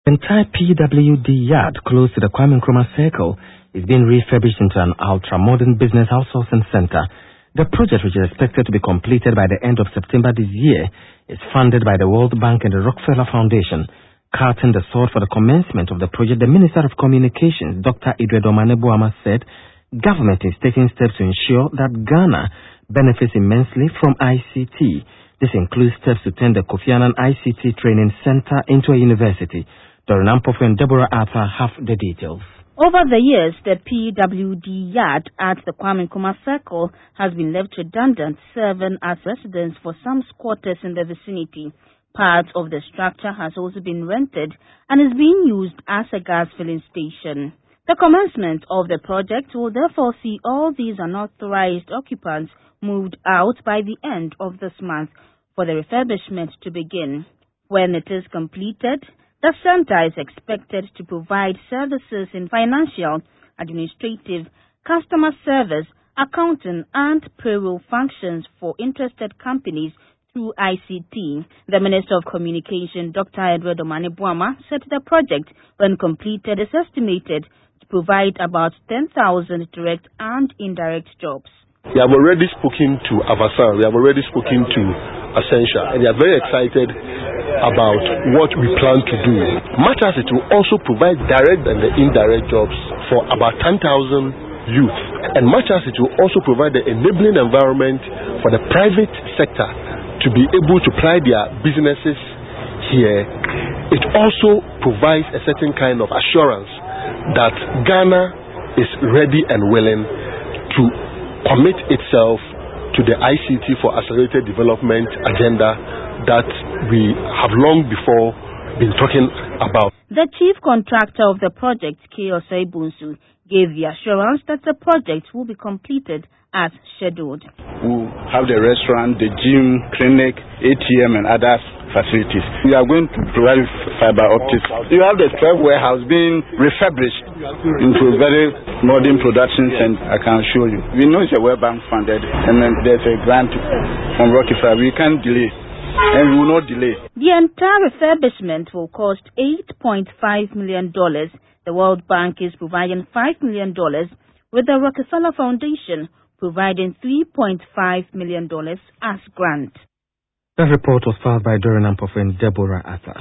The entire PWD yard close to the Kwame Nkrumah Circle is being refurbished into an ultra-modern business outsourcing center. The project, which is expected to be completed by the end of September this year, is funded by the World Bank and the Rockefeller Foundation. Carting the sword for the commencement of the project, the Minister of Communications, Dr. Edward Omane-Boamah, said government is taking steps to ensure that Ghana benefits immensely from ICT. This includes steps to turn the Kofi Annan ICT Training Center into a university. Dorin Ampofo and Deborah Arthur have the details. Over the years, the PWD yard at the Kwame Nkrumah Circle has been left redundant, serving as residence for some squatters in the vicinity. Part of the structure has also been rented and is being used as a gas filling station. The commencement of the project will therefore see all these unauthorized occupants moved out by the end of this month for the refurbishment to begin. When it is completed, the center is expected to provide services in financial, administrative, customer service, accounting, and payroll functions for interested companies through ICT. The Minister of Communication, Dr. Edward Omane-Boamah, said the project, when completed, is estimated to provide about 10,000 direct and indirect jobs. We have already spoken to Avasan, we have already spoken to Essentia, and they are very excited about what we plan to do. Much as it will also provide direct and the indirect jobs for about 10,000 youth, and much as it will also provide the enabling environment for the private sector to be able to ply their businesses here, it also provides a certain kind of assurance that Ghana is ready and willing to commit itself to the ICT for Accelerated Development agenda that we have long before been talking about. The chief contractor of the project, K. Osei Bunsu, gave the assurance that the project will be completed as scheduled. We'll have the restaurant, the gym, clinic, ATM and other facilities. We are going to provide fiber optics. You have the 12 warehouse being refurbished into a very modern production center, I can assure you. We know it's a World Bank funded, and then there's a grant from Rockefeller. We can't delay, and we will not delay. The entire refurbishment will cost $8.5 million. The World Bank is providing $5 million, with the Rockefeller Foundation providing $3.5 million as grant. The report was filed by Dorin Ampofo and Deborah Arthur.